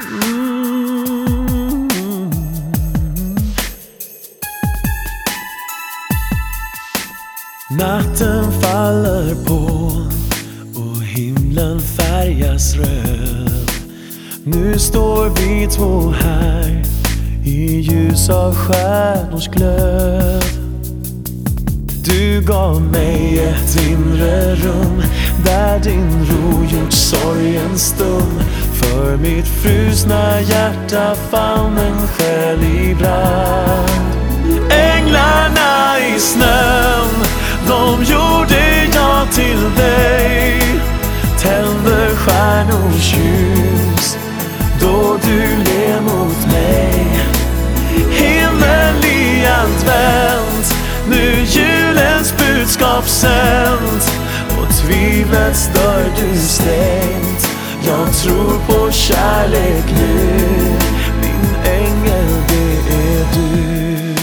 Natten faller på och himlen färgas röd. Nu står vi två här i ljus av stjärnors glöd. Du gav mig ett inre rum där din ro gjort sorgen stum. För mitt frusna hjärta fann en själ i brand. Änglarna i snön, de gjorde jag till dig. Tände stjärnors ljus då du ler mot mig. Himmel i advent, nu julens budskap sänt. Och tvivlets dörr du stängt. Jag tror på kärlek nu, min ängel det är du.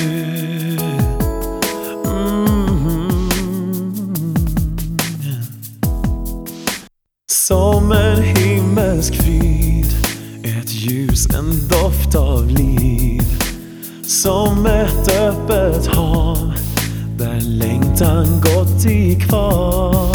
Som en himmelsk frid, ett ljus, en doft av liv. Som ett öppet hav, där längtan gått i kval.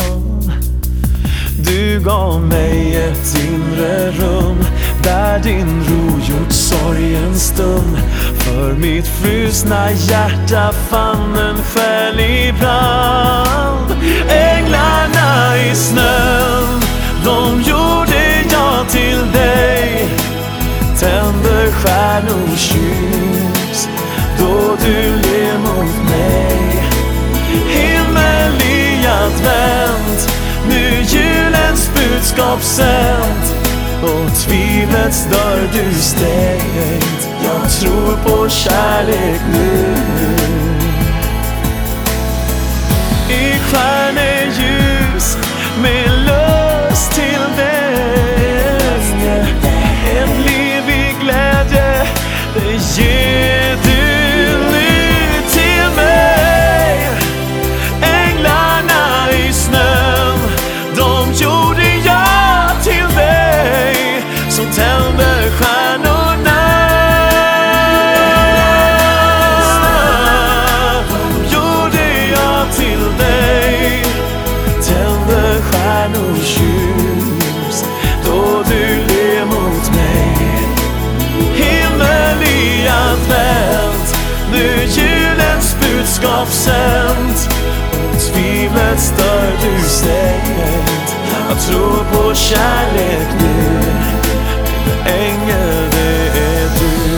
Du gav mig ett inre rum, där din ro gjort sorgen stum. För mitt frusna hjärta fann en själ i brand. Änglarna i snön, de gjorde jag till dig. Tände stjärnors ljus då du ler mot mig. Himmel i advent, nu julens budskap sänt. Och tvivlets dörr du stängt. Jag tror på kärlek nu. I stjärneljus med lust till dig. Ett liv i glädje, det ger du nu till mig. Änglarna i snön, de gjorde jag till dig. Som tände stjärnorna, de gjorde jag till dig. Tände stjärnors ljus då du ler mot mig. Himmel i advent, nu julens budskap sänt. Och tvivlets dörr du stängt. Jag tror på kärlek nu, min ängel det är du.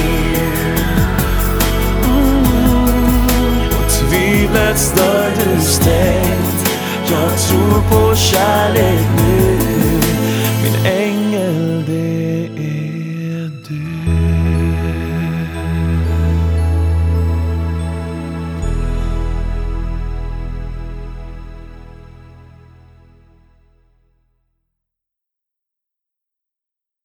Och tvivlets dörr du stängt. Jag tror på kärlek nu, min ängel.